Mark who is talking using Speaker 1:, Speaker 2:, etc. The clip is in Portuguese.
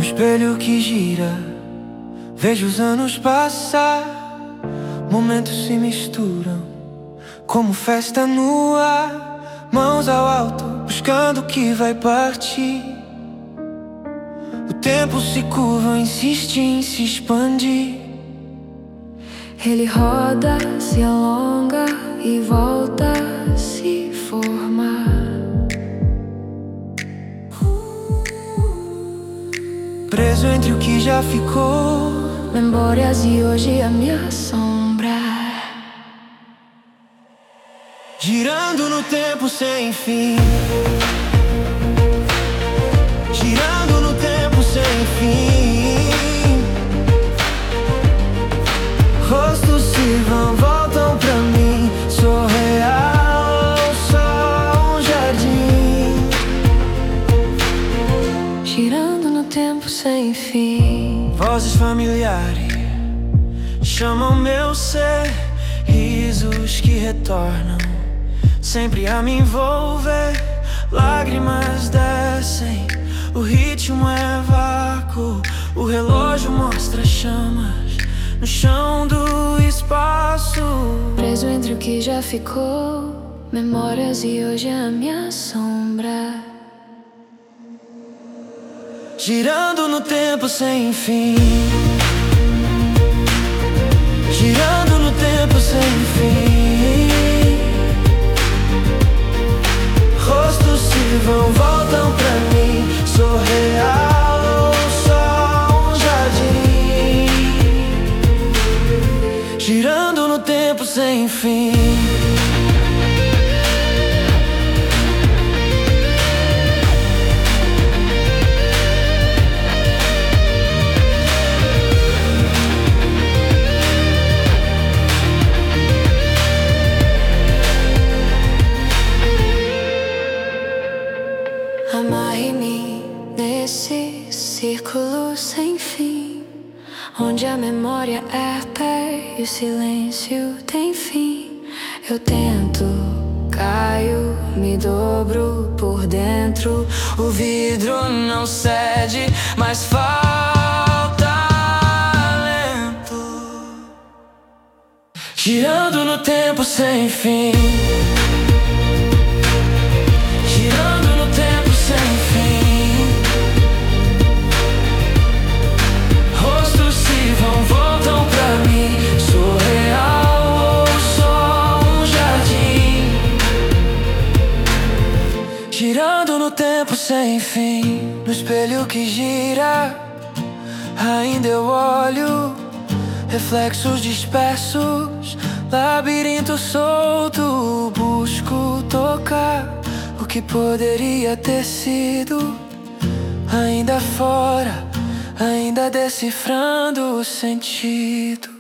Speaker 1: espelho que gira, vejo os anos passar. Momentos se misturam como festa no ar. Mãos ao alto, buscando o que vai partir. O tempo se curva, insiste em se expandir.
Speaker 2: Ele roda, se alonga e volta a se formar.
Speaker 1: Preso entre o que já ficou,
Speaker 2: memórias e hoje a me assombra.
Speaker 1: Girando no tempo sem fim. Girando no tempo sem fim. Rostos se vão, voltam pra mim. Sou real, só um jardim.
Speaker 2: Girando no tempo sem fim.
Speaker 1: Vozes familiares chamam meu ser. Risos que retornam, sempre a me envolver. Lágrimas descem, o ritmo é vácuo. O relógio mostra chamas no chão do espaço.
Speaker 2: Preso entre o que já ficou, memórias e hoje a me assombra.
Speaker 1: Girando no tempo sem fim. Girando no tempo sem fim. Rostos se vão, voltam pra mim. Sou real, só um jardim. Girando no tempo sem fim.
Speaker 2: Amarre-me nesse círculo sem fim, onde a memória é pé e o silêncio tem fim. Eu tento, caio, me dobro por dentro.
Speaker 1: O vidro não cede, mas falta alento. Girando no tempo sem fim. Girando no tempo sem fim. Rostos se vão, voltam pra mim. Sou real ou só um jardim. Girando no tempo sem fim. No espelho que gira, ainda eu olho reflexos dispersos, labirinto solto. Busco tocar o que poderia ter sido. Ainda fora, ainda decifrando o sentido.